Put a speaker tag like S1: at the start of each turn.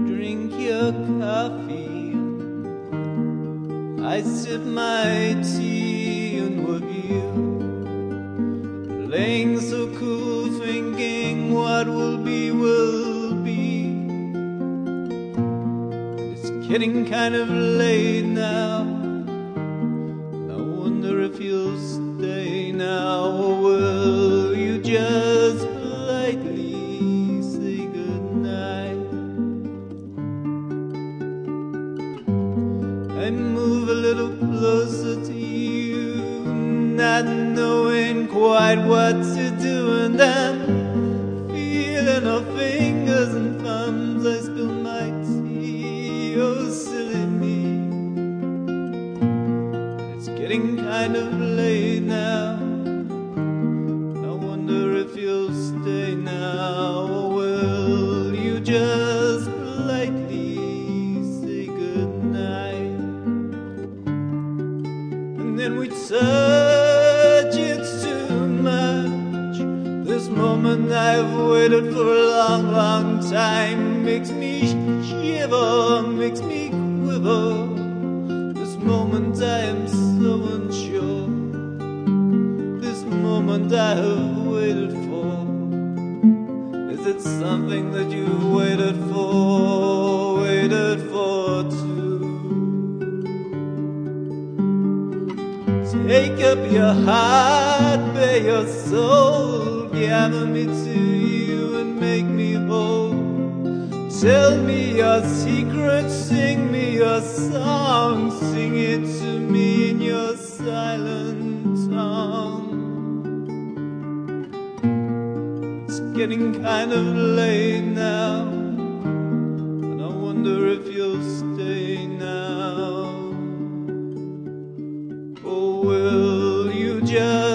S1: drink your coffee, I sip my tea, and what you playing so cool, thinking what will be will be. It's getting kind of late now, and I wonder if you'll stay now, or will you just politely say goodnight? I move a little closer to you, not knowing quite what to do, and I'm feeling our fingers and thumbs. I spill my tea, oh silly me. It's getting kind of late now, I wonder if you'll stay now, or will you just politely say goodnight? And then we touch, it's too much. This moment I've waited for a long, long time makes me shiver, makes me quiver. This moment I am so unsure. This moment I have waited for. Is it something that you've waited for too? Take up your heart, bare your soul, gather me to you and make me whole. Tell me your secrets, sing me your song, sing it to me in your silent tongue. It's getting kind of late now, and I wonder if you'll stay now. Will you just